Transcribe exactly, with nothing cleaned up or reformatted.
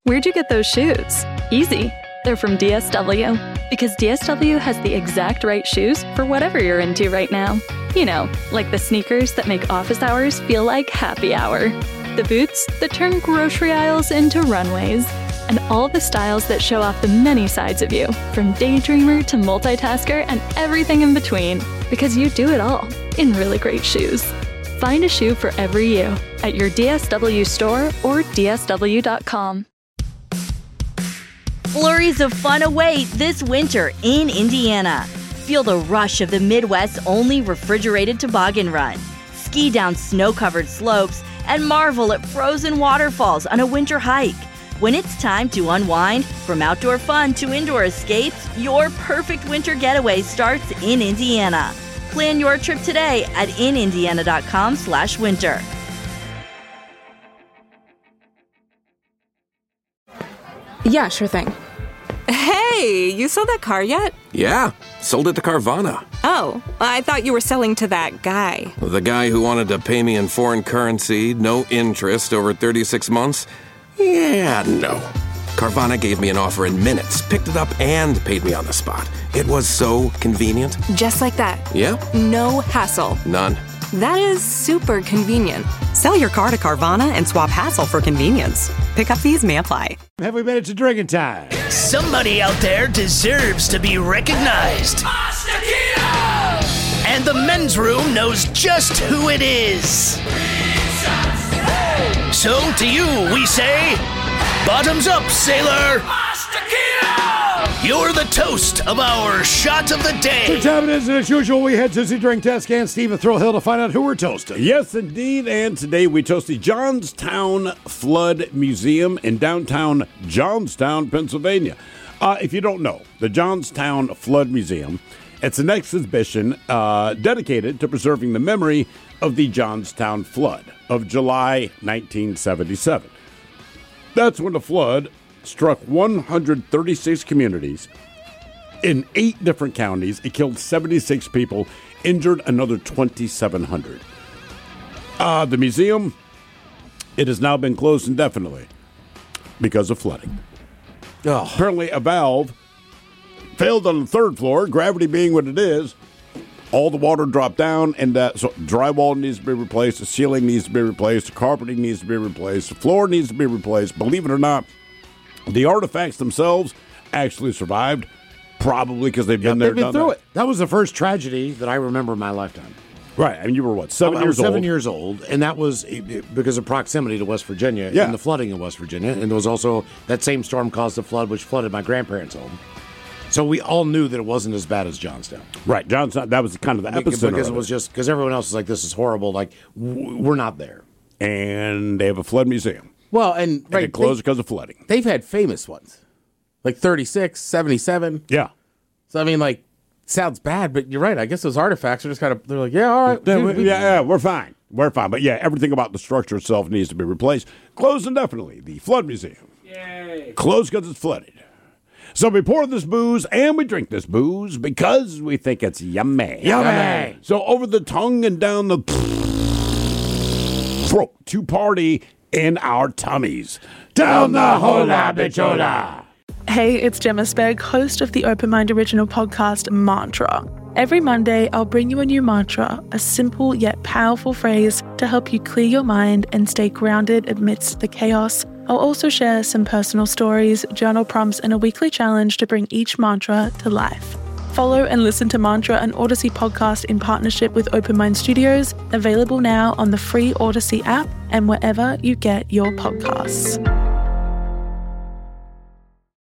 Where'd you get those shoes? Easy. They're from D S W. Because D S W has the exact right shoes for whatever you're into right now. You know, like the sneakers that make office hours feel like happy hour. The boots that turn grocery aisles into runways. And all the styles that show off the many sides of you, from daydreamer to multitasker and everything in between. Because you do it all in really great shoes. Find a shoe for every you at your D S W store or D S W dot com. Flurries of fun await this winter in Indiana. Feel the rush of the Midwest's only refrigerated toboggan run. Ski down snow-covered slopes and marvel at frozen waterfalls on a winter hike. When it's time to unwind, from outdoor fun to indoor escapes, your perfect winter getaway starts in Indiana. Plan your trip today at in indiana dot com slash winter. Yeah, sure thing. Hey, you sold that car yet? Yeah, sold it to Carvana. Oh, I thought you were selling to that guy. The guy who wanted to pay me in foreign currency, no interest, over thirty-six months? Yeah, no. Carvana gave me an offer in minutes, picked it up, and paid me on the spot. It was so convenient. Just like that. Yeah. No hassle. None. That is super convenient. Sell your car to Carvana and swap hassle for convenience. Pickup fees may apply. Have we made it to drinking time? Somebody out there deserves to be recognized. And the men's room knows just who it is. So to you, we say, bottoms up, sailor. You're the toast of our shot of the day. Good time it is, and as usual, we head to the drink test can Stephen Thrillhill to find out who we're toasting. Yes, indeed, and today we toast the Johnstown Flood Museum in downtown Johnstown, Pennsylvania. Uh, if you don't know, the Johnstown Flood Museum, it's an exhibition uh, dedicated to preserving the memory of the Johnstown Flood of July nineteen seventy-seven. That's when the flood struck one hundred thirty-six communities in eight different counties. It killed seventy-six people, injured another twenty-seven hundred. Uh, the museum, it has now been closed indefinitely because of flooding. Oh. Apparently, a valve failed on the third floor, gravity being what it is. All the water dropped down, and uh, so drywall needs to be replaced, the ceiling needs to be replaced, the carpeting needs to be replaced, the floor needs to be replaced. Believe it or not, the artifacts themselves actually survived, probably because they've been yeah, there, they've been done through that. it. That was the first tragedy that I remember in my lifetime. Right, I mean, you were what, seven I, years I was seven old? years old, and that was because of proximity to West Virginia yeah. and the flooding in West Virginia. And there was also that same storm caused the flood, which flooded my grandparents' home. So we all knew that it wasn't as bad as Johnstown. Right, Johnstown, that was kind of the because, epicenter Because of it was it. just, because everyone else was like, this is horrible, like, w- we're not there. And they have a flood museum. Well, and, and right, they closed they, because of flooding. They've had famous ones, like thirty-six, seventy-seven. Yeah. So, I mean, like, sounds bad, but you're right. I guess those artifacts are just kind of, they're like, yeah, all right. Yeah, we, we, yeah, yeah, we're fine. We're fine. But yeah, everything about the structure itself needs to be replaced. Closed indefinitely. The Flood Museum. Yay. Closed because it's flooded. So we pour this booze and we drink this booze because we think it's yummy. Yummy. So over the tongue and down the throat to party in our tummies. Down the hola bichola. Hey, it's Gemma Spegg, host of the Open Mind original podcast, Mantra. Every Monday, I'll bring you a new mantra, a simple yet powerful phrase to help you clear your mind and stay grounded amidst the chaos. I'll also share some personal stories, journal prompts, and a weekly challenge to bring each mantra to life. Follow and listen to Mantra, an Odyssey podcast in partnership with Open Mind Studios, available now on the free Odyssey app and wherever you get your podcasts.